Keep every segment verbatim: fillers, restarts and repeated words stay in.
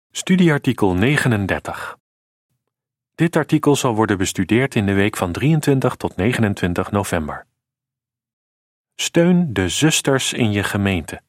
Studieartikel negenendertig. Dit artikel zal worden bestudeerd in de week van drieëntwintig tot negenentwintig november. Steun de zusters in je gemeente.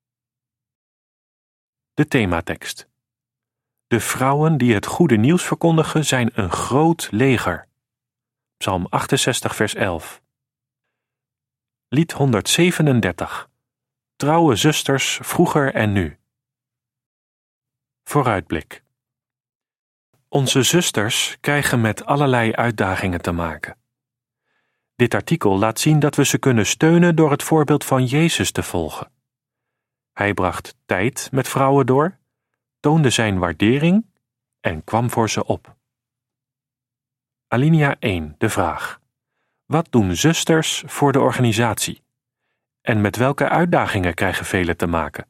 De thematekst. De vrouwen die het goede nieuws verkondigen zijn een groot leger. Psalm achtenzestig vers elf. Lied honderdzevenendertig. Trouwe zusters vroeger en nu. Vooruitblik. Onze zusters krijgen met allerlei uitdagingen te maken. Dit artikel laat zien dat we ze kunnen steunen door het voorbeeld van Jezus te volgen. Hij bracht tijd met vrouwen door, toonde zijn waardering en kwam voor ze op. Alinea één, de vraag. Wat doen zusters voor de organisatie? En met welke uitdagingen krijgen velen te maken?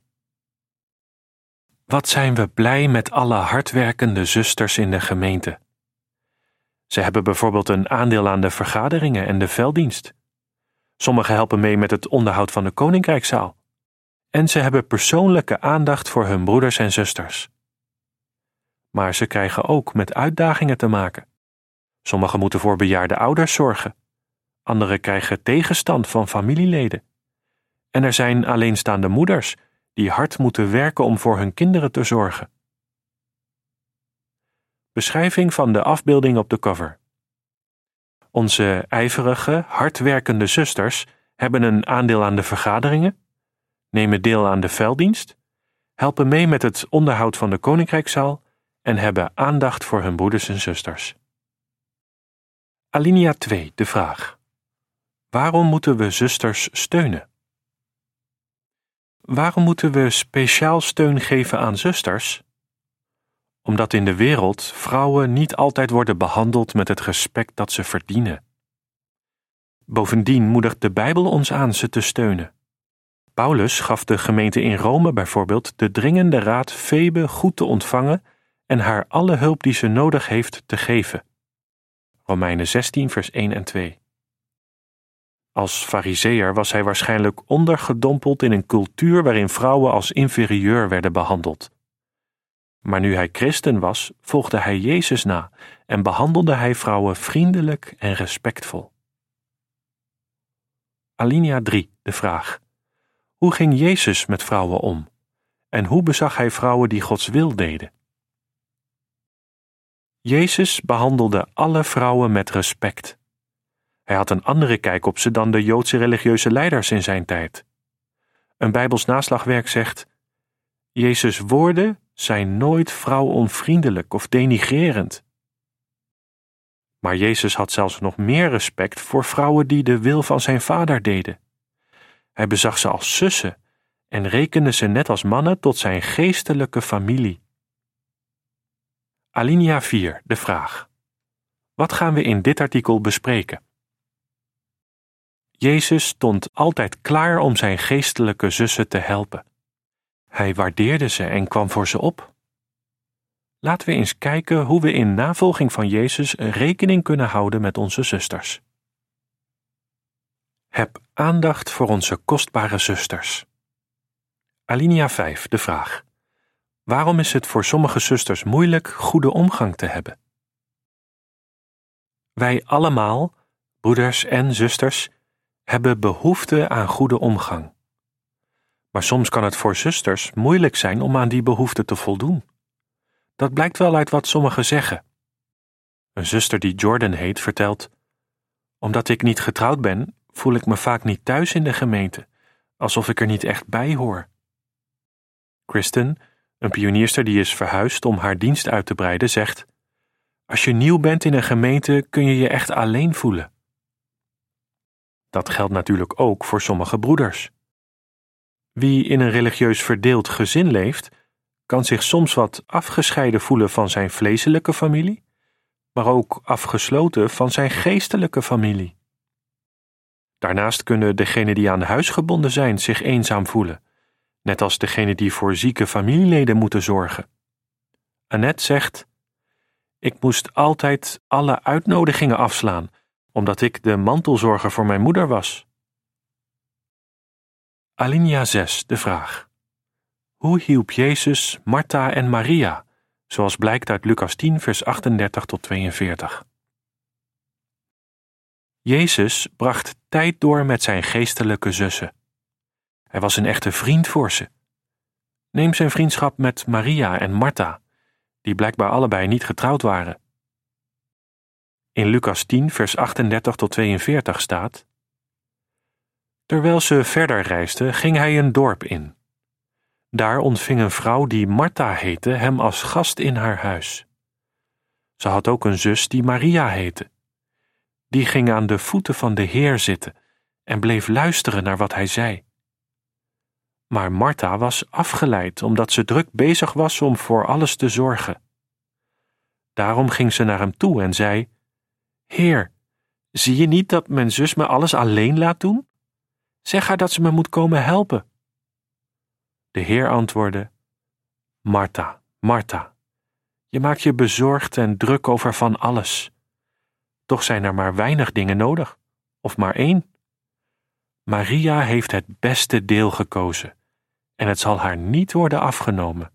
Wat zijn we blij met alle hardwerkende zusters in de gemeente. Ze hebben bijvoorbeeld een aandeel aan de vergaderingen en de velddienst. Sommigen helpen mee met het onderhoud van de Koninkrijkszaal. En ze hebben persoonlijke aandacht voor hun broeders en zusters. Maar ze krijgen ook met uitdagingen te maken. Sommigen moeten voor bejaarde ouders zorgen. Anderen krijgen tegenstand van familieleden. En er zijn alleenstaande moeders die hard moeten werken om voor hun kinderen te zorgen. Beschrijving van de afbeelding op de cover. Onze ijverige, hardwerkende zusters hebben een aandeel aan de vergaderingen, nemen deel aan de velddienst, helpen mee met het onderhoud van de Koninkrijkszaal en hebben aandacht voor hun broeders en zusters. Alinea twee, de vraag. Waarom moeten we zusters steunen? Waarom moeten we speciaal steun geven aan zusters? Omdat in de wereld vrouwen niet altijd worden behandeld met het respect dat ze verdienen. Bovendien moedigt de Bijbel ons aan ze te steunen. Paulus gaf de gemeente in Rome bijvoorbeeld de dringende raad Febe goed te ontvangen en haar alle hulp die ze nodig heeft te geven. Romeinen zestien vers één en twee. Als farizeeër was hij waarschijnlijk ondergedompeld in een cultuur waarin vrouwen als inferieur werden behandeld. Maar nu hij christen was, volgde hij Jezus na en behandelde hij vrouwen vriendelijk en respectvol. Alinea drie, de vraag. Hoe ging Jezus met vrouwen om? En hoe bezag hij vrouwen die Gods wil deden? Jezus behandelde alle vrouwen met respect. Hij had een andere kijk op ze dan de Joodse religieuze leiders in zijn tijd. Een Bijbels naslagwerk zegt: Jezus' woorden zijn nooit vrouwonvriendelijk of denigrerend. Maar Jezus had zelfs nog meer respect voor vrouwen die de wil van zijn vader deden. Hij bezag ze als zussen en rekende ze net als mannen tot zijn geestelijke familie. Alinea vier, de vraag. Wat gaan we in dit artikel bespreken? Jezus stond altijd klaar om zijn geestelijke zussen te helpen. Hij waardeerde ze en kwam voor ze op. Laten we eens kijken hoe we in navolging van Jezus rekening kunnen houden met onze zusters. Heb aandacht voor onze kostbare zusters. Alinea vijf, de vraag. Waarom is het voor sommige zusters moeilijk goede omgang te hebben? Wij allemaal, broeders en zusters, hebben behoefte aan goede omgang. Maar soms kan het voor zusters moeilijk zijn om aan die behoefte te voldoen. Dat blijkt wel uit wat sommigen zeggen. Een zuster die Jordan heet vertelt: Omdat ik niet getrouwd ben, voel ik me vaak niet thuis in de gemeente, alsof ik er niet echt bij hoor. Kristen, een pionierster die is verhuisd om haar dienst uit te breiden, zegt: Als je nieuw bent in een gemeente kun je je echt alleen voelen. Dat geldt natuurlijk ook voor sommige broeders. Wie in een religieus verdeeld gezin leeft, kan zich soms wat afgescheiden voelen van zijn vleeselijke familie, maar ook afgesloten van zijn geestelijke familie. Daarnaast kunnen degenen die aan huis gebonden zijn zich eenzaam voelen, net als degenen die voor zieke familieleden moeten zorgen. Annette zegt: Ik moest altijd alle uitnodigingen afslaan, omdat ik de mantelzorger voor mijn moeder was. Alinea zes, de vraag. Hoe hielp Jezus Martha en Maria zoals blijkt uit Lucas tien, vers achtendertig tot tweeënveertig. Jezus bracht tijd door met zijn geestelijke zussen. Hij was een echte vriend voor ze. Neem zijn vriendschap met Maria en Martha, die blijkbaar allebei niet getrouwd waren. In Lucas tien, vers achtendertig tot tweeënveertig staat: Terwijl ze verder reisden, ging hij een dorp in. Daar ontving een vrouw die Martha heette hem als gast in haar huis. Ze had ook een zus die Maria heette. Die ging aan de voeten van de Heer zitten en bleef luisteren naar wat hij zei. Maar Martha was afgeleid omdat ze druk bezig was om voor alles te zorgen. Daarom ging ze naar hem toe en zei: Heer, zie je niet dat mijn zus me alles alleen laat doen? Zeg haar dat ze me moet komen helpen. De Heer antwoordde: Martha, Martha, je maakt je bezorgd en druk over van alles. Toch zijn er maar weinig dingen nodig, of maar één. Maria heeft het beste deel gekozen, en het zal haar niet worden afgenomen.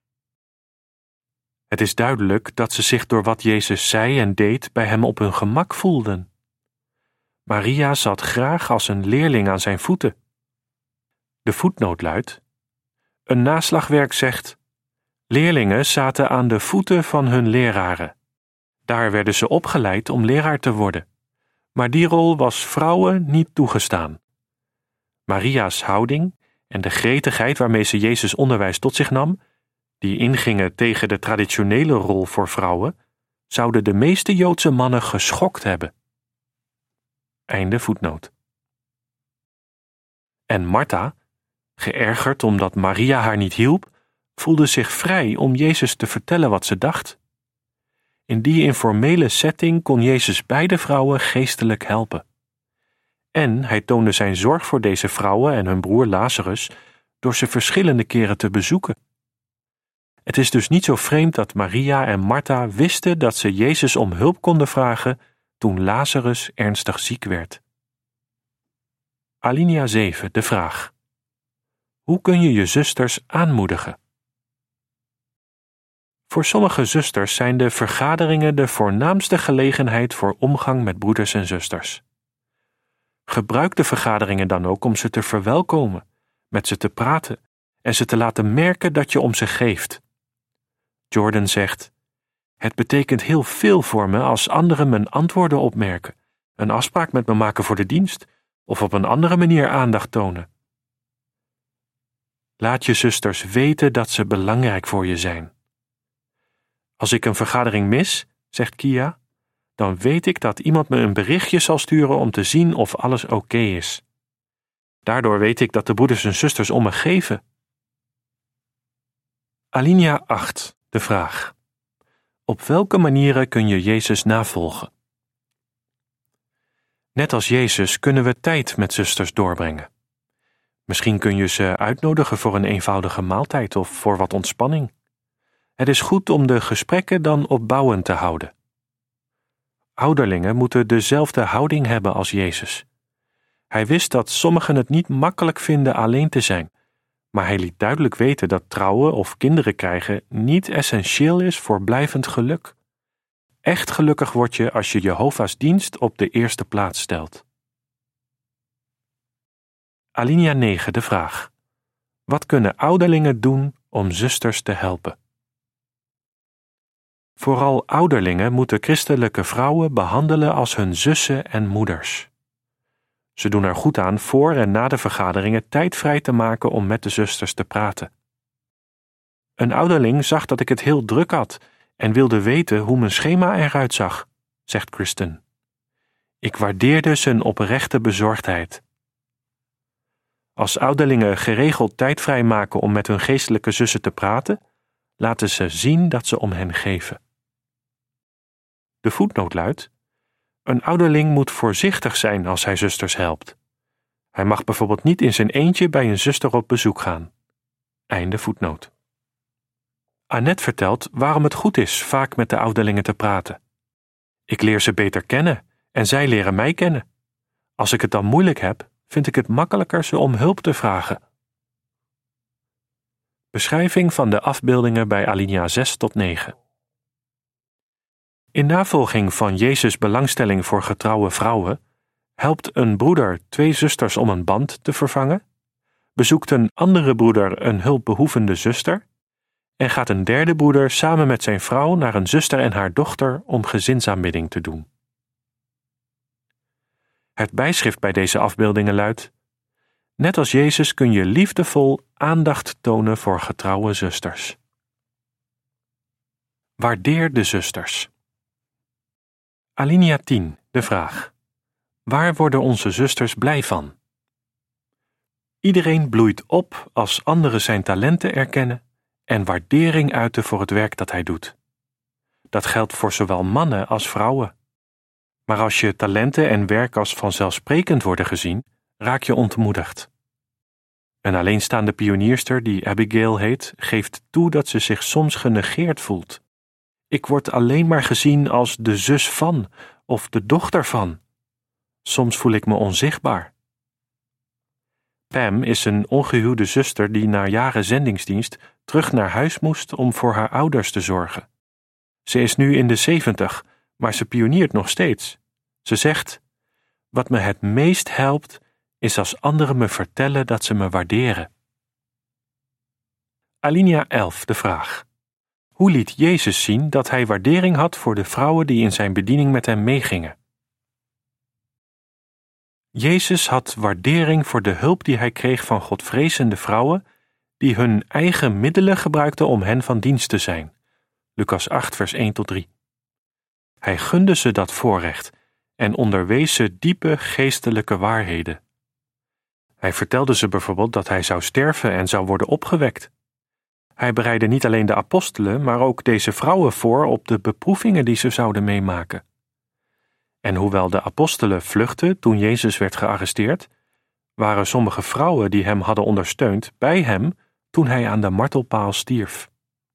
Het is duidelijk dat ze zich door wat Jezus zei en deed bij hem op hun gemak voelden. Maria zat graag als een leerling aan zijn voeten. De voetnoot luidt: een naslagwerk zegt: leerlingen zaten aan de voeten van hun leraren. Daar werden ze opgeleid om leraar te worden, maar die rol was vrouwen niet toegestaan. Maria's houding en de gretigheid waarmee ze Jezus' onderwijs tot zich nam, die ingingen tegen de traditionele rol voor vrouwen, zouden de meeste Joodse mannen geschokt hebben. Einde voetnoot. En Martha, geërgerd omdat Maria haar niet hielp, voelde zich vrij om Jezus te vertellen wat ze dacht. In die informele setting kon Jezus beide vrouwen geestelijk helpen. En hij toonde zijn zorg voor deze vrouwen en hun broer Lazarus door ze verschillende keren te bezoeken. Het is dus niet zo vreemd dat Maria en Martha wisten dat ze Jezus om hulp konden vragen toen Lazarus ernstig ziek werd. Alinea zeven, de vraag: hoe kun je je zusters aanmoedigen? Voor sommige zusters zijn de vergaderingen de voornaamste gelegenheid voor omgang met broeders en zusters. Gebruik de vergaderingen dan ook om ze te verwelkomen, met ze te praten en ze te laten merken dat je om ze geeft. Jordan zegt: het betekent heel veel voor me als anderen mijn antwoorden opmerken, een afspraak met me maken voor de dienst of op een andere manier aandacht tonen. Laat je zusters weten dat ze belangrijk voor je zijn. Als ik een vergadering mis, zegt Kia, dan weet ik dat iemand me een berichtje zal sturen om te zien of alles oké is. Daardoor weet ik dat de broeders en zusters om me geven. Alinea acht, de vraag: op welke manieren kun je Jezus navolgen? Net als Jezus kunnen we tijd met zusters doorbrengen. Misschien kun je ze uitnodigen voor een eenvoudige maaltijd of voor wat ontspanning. Het is goed om de gesprekken dan opbouwend te houden. Ouderlingen moeten dezelfde houding hebben als Jezus. Hij wist dat sommigen het niet makkelijk vinden alleen te zijn, maar hij liet duidelijk weten dat trouwen of kinderen krijgen niet essentieel is voor blijvend geluk. Echt gelukkig word je als je Jehovah's dienst op de eerste plaats stelt. Alinea negen, de vraag: wat kunnen ouderlingen doen om zusters te helpen? Vooral ouderlingen moeten christelijke vrouwen behandelen als hun zussen en moeders. Ze doen er goed aan voor en na de vergaderingen tijd vrij te maken om met de zusters te praten. Een ouderling zag dat ik het heel druk had en wilde weten hoe mijn schema eruit zag, zegt Kristen. Ik waardeerde zijn oprechte bezorgdheid. Als ouderlingen geregeld tijd vrijmaken om met hun geestelijke zussen te praten, laten ze zien dat ze om hen geven. De voetnoot luidt: een ouderling moet voorzichtig zijn als hij zusters helpt. Hij mag bijvoorbeeld niet in zijn eentje bij een zuster op bezoek gaan. Einde voetnoot. Annette vertelt waarom het goed is vaak met de ouderlingen te praten. Ik leer ze beter kennen en zij leren mij kennen. Als ik het dan moeilijk heb, vind ik het makkelijker ze om hulp te vragen. Beschrijving van de afbeeldingen bij alinea zes tot negen. In navolging van Jezus' belangstelling voor getrouwe vrouwen, helpt een broeder twee zusters om een band te vervangen, bezoekt een andere broeder een hulpbehoevende zuster en gaat een derde broeder samen met zijn vrouw naar een zuster en haar dochter om gezinsaanbidding te doen. Het bijschrift bij deze afbeeldingen luidt: net als Jezus kun je liefdevol aandacht tonen voor getrouwe zusters. Waardeer de zusters. Alinea tien, de vraag: waar worden onze zusters blij van? Iedereen bloeit op als anderen zijn talenten erkennen en waardering uiten voor het werk dat hij doet. Dat geldt voor zowel mannen als vrouwen. Maar als je talenten en werk als vanzelfsprekend worden gezien, raak je ontmoedigd. Een alleenstaande pionierster die Abigail heet, geeft toe dat ze zich soms genegeerd voelt. Ik word alleen maar gezien als de zus van of de dochter van. Soms voel ik me onzichtbaar. Pam is een ongehuwde zuster die na jaren zendingsdienst terug naar huis moest om voor haar ouders te zorgen. Ze is nu in de zeventig, maar ze pioniert nog steeds. Ze zegt: wat me het meest helpt, is als anderen me vertellen dat ze me waarderen. Alinea elf, de vraag: hoe liet Jezus zien dat hij waardering had voor de vrouwen die in zijn bediening met hem meegingen? Jezus had waardering voor de hulp die hij kreeg van godvrezende vrouwen die hun eigen middelen gebruikten om hen van dienst te zijn. Lucas acht, vers één tot drie. Hij gunde ze dat voorrecht en onderwees ze diepe geestelijke waarheden. Hij vertelde ze bijvoorbeeld dat hij zou sterven en zou worden opgewekt. Hij bereidde niet alleen de apostelen, maar ook deze vrouwen voor op de beproevingen die ze zouden meemaken. En hoewel de apostelen vluchtten toen Jezus werd gearresteerd, waren sommige vrouwen die hem hadden ondersteund bij hem toen hij aan de martelpaal stierf.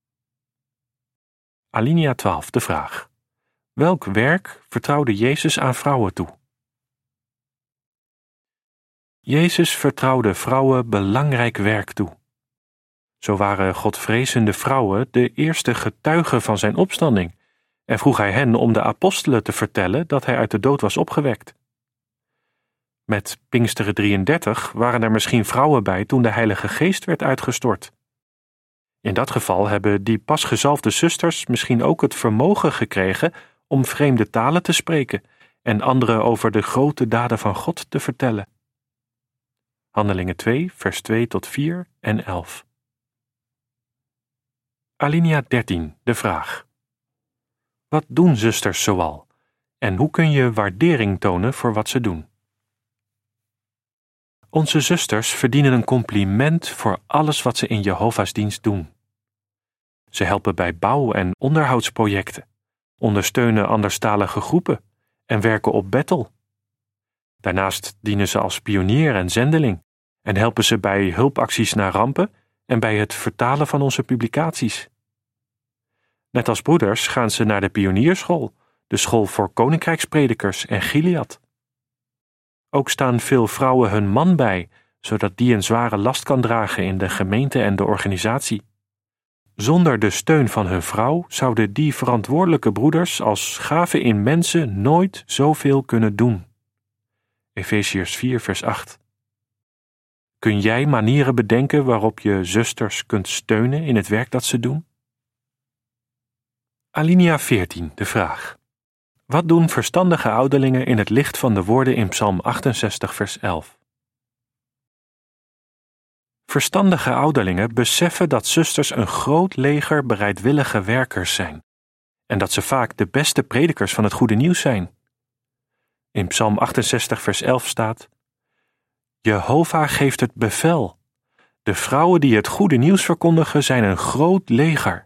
Alinea twaalf, de vraag: welk werk vertrouwde Jezus aan vrouwen toe? Jezus vertrouwde vrouwen belangrijk werk toe. Zo waren godvrezende vrouwen de eerste getuigen van zijn opstanding en vroeg hij hen om de apostelen te vertellen dat hij uit de dood was opgewekt. Met Pinksteren drieëndertig waren er misschien vrouwen bij toen de Heilige Geest werd uitgestort. In dat geval hebben die pas gezalfde zusters misschien ook het vermogen gekregen om vreemde talen te spreken en anderen over de grote daden van God te vertellen. Handelingen twee, vers twee tot vier en elf. Alinea dertien, de vraag: wat doen zusters zoal en hoe kun je waardering tonen voor wat ze doen? Onze zusters verdienen een compliment voor alles wat ze in Jehovah's dienst doen. Ze helpen bij bouw- en onderhoudsprojecten, ondersteunen anderstalige groepen en werken op Bethel. Daarnaast dienen ze als pionier en zendeling en helpen ze bij hulpacties na rampen en bij het vertalen van onze publicaties. Net als broeders gaan ze naar de pionierschool, de school voor koninkrijkspredikers en Gilead. Ook staan veel vrouwen hun man bij, zodat die een zware last kan dragen in de gemeente en de organisatie. Zonder de steun van hun vrouw zouden die verantwoordelijke broeders als gaven in mensen nooit zoveel kunnen doen. Efeziërs vier, vers acht. Kun jij manieren bedenken waarop je zusters kunt steunen in het werk dat ze doen? Alinea veertien, de vraag: wat doen verstandige ouderlingen in het licht van de woorden in Psalm achtenzestig, vers elf? Verstandige ouderlingen beseffen dat zusters een groot leger bereidwillige werkers zijn en dat ze vaak de beste predikers van het goede nieuws zijn. In Psalm achtenzestig, vers elf staat: Jehovah geeft het bevel. De vrouwen die het goede nieuws verkondigen zijn een groot leger.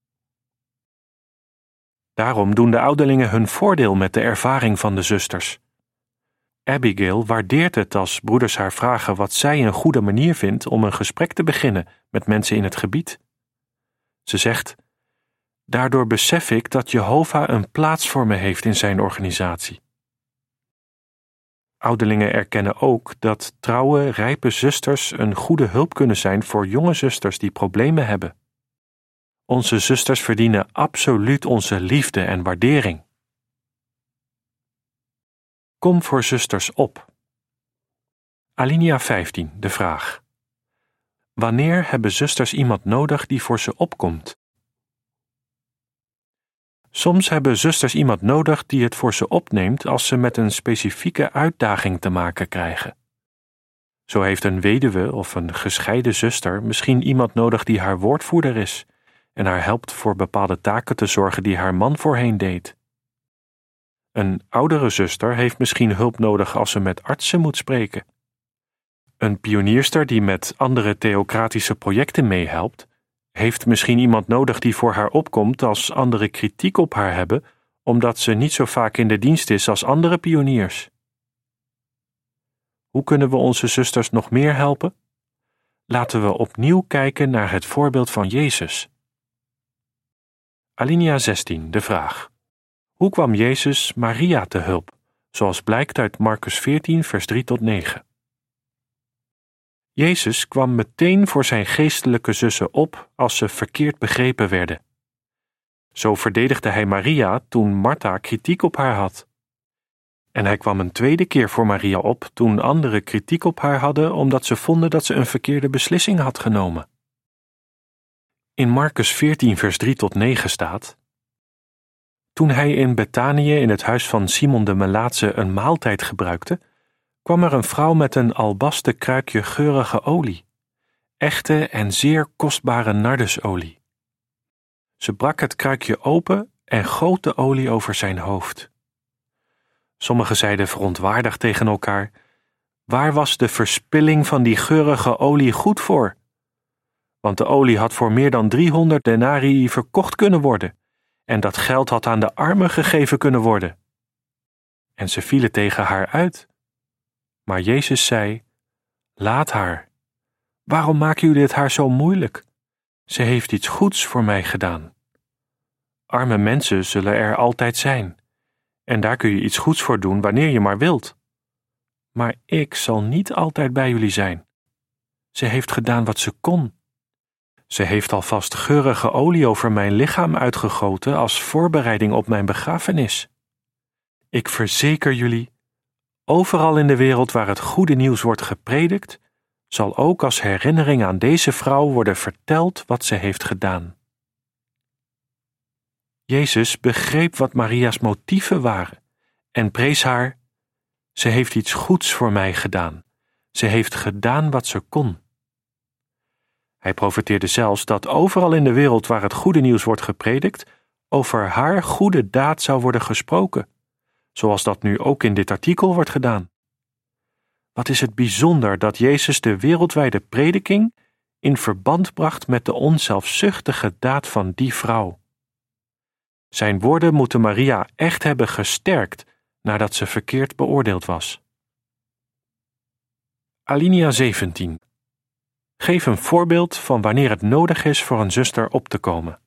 Daarom doen de ouderlingen hun voordeel met de ervaring van de zusters. Abigail waardeert het als broeders haar vragen wat zij een goede manier vindt om een gesprek te beginnen met mensen in het gebied. Ze zegt: daardoor besef ik dat Jehovah een plaats voor me heeft in zijn organisatie. Ouderlingen erkennen ook dat trouwe, rijpe zusters een goede hulp kunnen zijn voor jonge zusters die problemen hebben. Onze zusters verdienen absoluut onze liefde en waardering. Kom voor zusters op. Alinea vijftien, de vraag. Wanneer hebben zusters iemand nodig die voor ze opkomt? Soms hebben zusters iemand nodig die het voor ze opneemt als ze met een specifieke uitdaging te maken krijgen. Zo heeft een weduwe of een gescheiden zuster misschien iemand nodig die haar woordvoerder is en haar helpt voor bepaalde taken te zorgen die haar man voorheen deed. Een oudere zuster heeft misschien hulp nodig als ze met artsen moet spreken. Een pionierster die met andere theocratische projecten meehelpt, heeft misschien iemand nodig die voor haar opkomt als anderen kritiek op haar hebben, omdat ze niet zo vaak in de dienst is als andere pioniers. Hoe kunnen we onze zusters nog meer helpen? Laten we opnieuw kijken naar het voorbeeld van Jezus. Alinea zestien, de vraag. Hoe kwam Jezus Maria te hulp, zoals blijkt uit Marcus veertien, vers drie tot negen? Jezus kwam meteen voor zijn geestelijke zussen op als ze verkeerd begrepen werden. Zo verdedigde hij Maria toen Martha kritiek op haar had. En hij kwam een tweede keer voor Maria op toen anderen kritiek op haar hadden omdat ze vonden dat ze een verkeerde beslissing had genomen. In Marcus veertien, vers drie tot negen staat: Toen hij in Betanië in het huis van Simon de Melaatse een maaltijd gebruikte, kwam er een vrouw met een albasten kruikje geurige olie, echte en zeer kostbare nardusolie. Ze brak het kruikje open en goot de olie over zijn hoofd. Sommigen zeiden verontwaardigd tegen elkaar: Waar was de verspilling van die geurige olie goed voor? Want de olie had voor meer dan driehonderd denarii verkocht kunnen worden, en dat geld had aan de armen gegeven kunnen worden. En ze vielen tegen haar uit. Maar Jezus zei: Laat haar. Waarom maken jullie het haar zo moeilijk? Ze heeft iets goeds voor mij gedaan. Arme mensen zullen er altijd zijn, en daar kun je iets goeds voor doen wanneer je maar wilt. Maar ik zal niet altijd bij jullie zijn. Ze heeft gedaan wat ze kon. Ze heeft alvast geurige olie over mijn lichaam uitgegoten als voorbereiding op mijn begrafenis. Ik verzeker jullie, overal in de wereld waar het goede nieuws wordt gepredikt, zal ook als herinnering aan deze vrouw worden verteld wat ze heeft gedaan. Jezus begreep wat Maria's motieven waren en prees haar: Ze heeft iets goeds voor mij gedaan. Ze heeft gedaan wat ze kon. Hij profeteerde zelfs dat overal in de wereld waar het goede nieuws wordt gepredikt, over haar goede daad zou worden gesproken, zoals dat nu ook in dit artikel wordt gedaan. Wat is het bijzonder dat Jezus de wereldwijde prediking in verband bracht met de onzelfzuchtige daad van die vrouw. Zijn woorden moeten Maria echt hebben gesterkt nadat ze verkeerd beoordeeld was. Alinea zeventien. Geef een voorbeeld van wanneer het nodig is voor een zuster op te komen.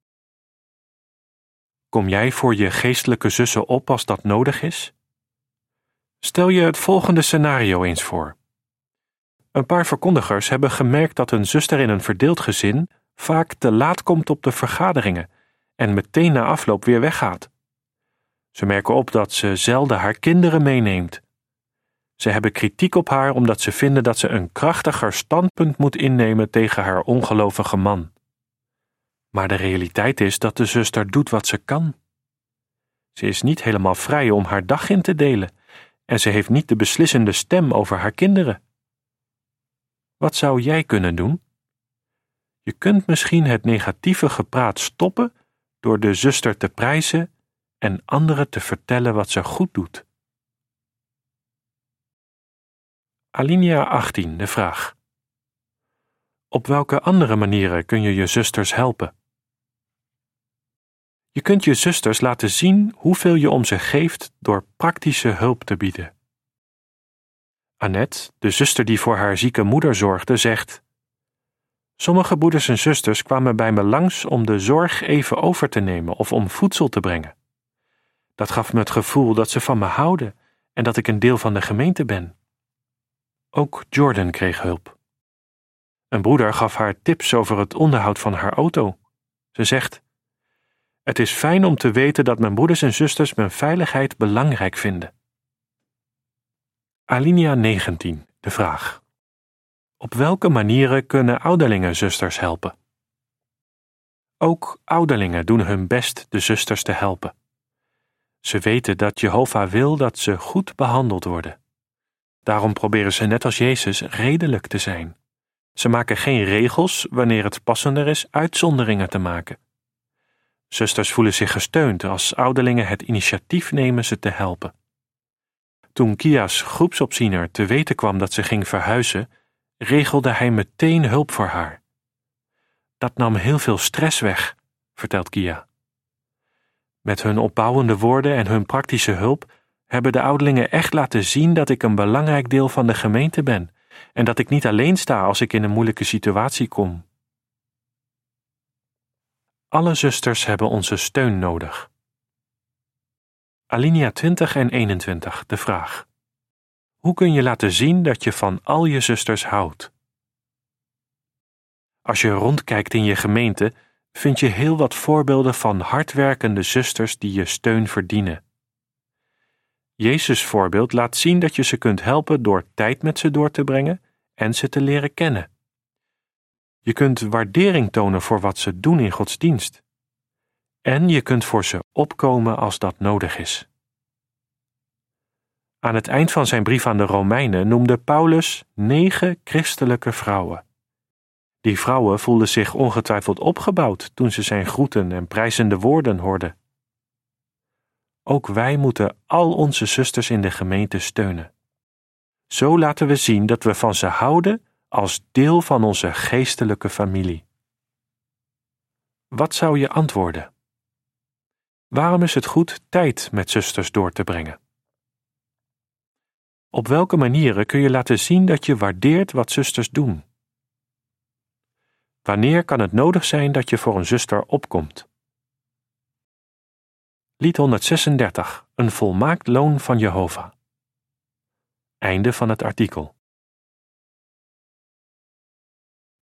Kom jij voor je geestelijke zussen op als dat nodig is? Stel je het volgende scenario eens voor. Een paar verkondigers hebben gemerkt dat een zuster in een verdeeld gezin vaak te laat komt op de vergaderingen en meteen na afloop weer weggaat. Ze merken op dat ze zelden haar kinderen meeneemt. Ze hebben kritiek op haar omdat ze vinden dat ze een krachtiger standpunt moet innemen tegen haar ongelovige man. Maar de realiteit is dat de zuster doet wat ze kan. Ze is niet helemaal vrij om haar dag in te delen en ze heeft niet de beslissende stem over haar kinderen. Wat zou jij kunnen doen? Je kunt misschien het negatieve gepraat stoppen door de zuster te prijzen en anderen te vertellen wat ze goed doet. Alinea achttien, de vraag. Op welke andere manieren kun je je zusters helpen? Je kunt je zusters laten zien hoeveel je om ze geeft door praktische hulp te bieden. Annette, de zuster die voor haar zieke moeder zorgde, zegt: Sommige broeders en zusters kwamen bij me langs om de zorg even over te nemen of om voedsel te brengen. Dat gaf me het gevoel dat ze van me houden en dat ik een deel van de gemeente ben. Ook Jordan kreeg hulp. Een broeder gaf haar tips over het onderhoud van haar auto. Ze zegt: het is fijn om te weten dat mijn broeders en zusters mijn veiligheid belangrijk vinden. Alinea negentien, de vraag. Op welke manieren kunnen ouderlingen zusters helpen? Ook ouderlingen doen hun best de zusters te helpen. Ze weten dat Jehovah wil dat ze goed behandeld worden. Daarom proberen ze net als Jezus redelijk te zijn. Ze maken geen regels wanneer het passender is uitzonderingen te maken. Zusters voelen zich gesteund als ouderlingen het initiatief nemen ze te helpen. Toen Kia's groepsopziener te weten kwam dat ze ging verhuizen, regelde hij meteen hulp voor haar. Dat nam heel veel stress weg, vertelt Kia. Met hun opbouwende woorden en hun praktische hulp hebben de ouderlingen echt laten zien dat ik een belangrijk deel van de gemeente ben en dat ik niet alleen sta als ik in een moeilijke situatie kom. Alle zusters hebben onze steun nodig. Alinea twintig en eenentwintig, de vraag. Hoe kun je laten zien dat je van al je zusters houdt? Als je rondkijkt in je gemeente, vind je heel wat voorbeelden van hardwerkende zusters die je steun verdienen. Jezus' voorbeeld laat zien dat je ze kunt helpen door tijd met ze door te brengen en ze te leren kennen. Je kunt waardering tonen voor wat ze doen in Gods dienst. En je kunt voor ze opkomen als dat nodig is. Aan het eind van zijn brief aan de Romeinen noemde Paulus negen christelijke vrouwen. Die vrouwen voelden zich ongetwijfeld opgebouwd toen ze zijn groeten en prijzende woorden hoorden. Ook wij moeten al onze zusters in de gemeente steunen. Zo laten we zien dat we van ze houden als deel van onze geestelijke familie. Wat zou je antwoorden? Waarom is het goed tijd met zusters door te brengen? Op welke manieren kun je laten zien dat je waardeert wat zusters doen? Wanneer kan het nodig zijn dat je voor een zuster opkomt? Lied honderdzesendertig, een volmaakt loon van Jehovah. Einde van het artikel.